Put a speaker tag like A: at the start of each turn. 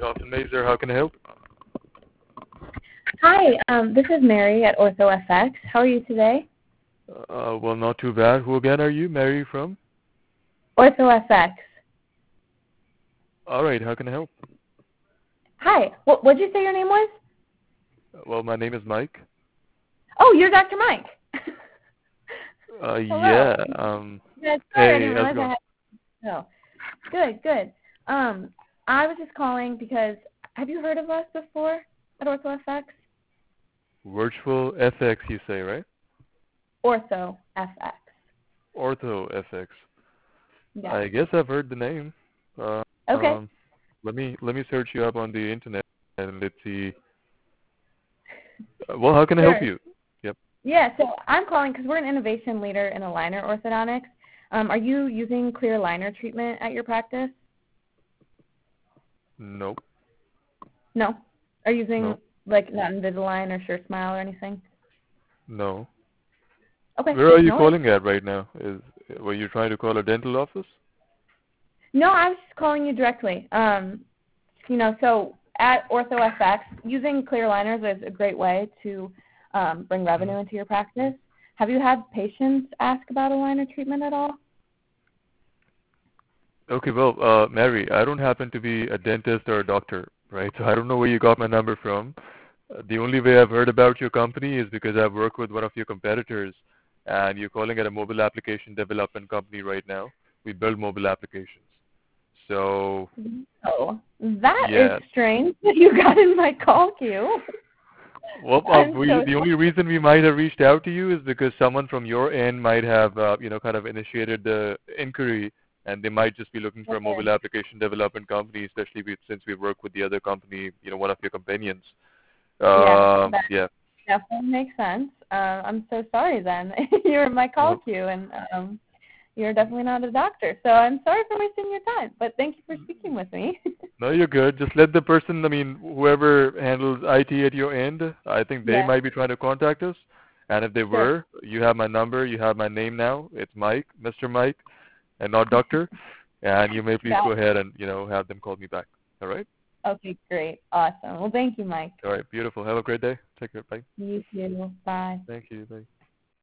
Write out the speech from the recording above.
A: Dr. Mazer. How can I help?
B: Hi, this is Mary at OrthoFX. How are you today?
A: Well, not too bad. Who again are you? Mary from?
B: OrthoFX.
A: All right. How can I help?
B: Hi. What did you say your name was?
A: Well, my name is Mike.
B: Oh, you're Dr. Mike. Hello.
A: Yeah.
B: Yeah, sorry, I
A: Hey,
B: didn't
A: how's it
B: realize I
A: going?
B: had. No. Good. I was just calling because have you heard of us before at OrthoFX?
A: Virtual FX, you say, right?
B: OrthoFX.
A: Ortho FX.
B: Yeah.
A: I guess I've heard the name. Uh,
B: Okay.
A: um, let me search you up on the internet and let's see. Well, how can I help
B: Sure.
A: you? Yep.
B: Yeah, so I'm calling because we're an innovation leader in aligner orthodontics. Are you using clear aligner treatment at your practice?
A: Nope.
B: No. Are you using
A: Nope.
B: like not Invisalign or SureSmile or anything?
A: No.
B: Okay.
A: Where are you
B: No worries.
A: calling at right now? Were you trying to call a dental office?
B: No, I was just calling you directly. So at OrthoFX, using clear aligners is a great way to bring revenue into your practice. Have you had patients ask about aligner treatment at all?
A: Okay, well, Mary, I don't happen to be a dentist or a doctor, right? So I don't know where you got my number from. The only way I've heard about your company is because I've worked with one of your competitors, and you're calling it a mobile application development company right now. We build mobile applications. So,
B: Oh, that is
A: yeah.
B: strange that you got in my call queue.
A: Well,
B: I'm so
A: the only reason we might have reached out to you is because someone from your end might have, kind of initiated the inquiry, and they might just be looking for a
B: sorry.
A: mobile application development company, especially since we work with the other company, one of your companions.
B: Yeah, that
A: Yeah.
B: definitely makes sense. I'm so sorry then. You're in my call
A: Well,
B: queue, and you're definitely not a doctor. So I'm sorry for wasting your time, but thank you for speaking with me.
A: no, you're good. Just let the person, whoever handles IT at your end, I think they
B: Yeah,
A: might be trying to contact us. And if they
B: sure.
A: were, you have my number, you have my name now. It's Mike, Mr. Mike, and not Doctor. And you may please
B: Got
A: go ahead and, have them call me back. All right?
B: Okay, great. Awesome. Well, thank you, Mike.
A: All right. Beautiful. Have a great day. Take care. Bye.
B: You too. Bye.
A: Thank you. Bye.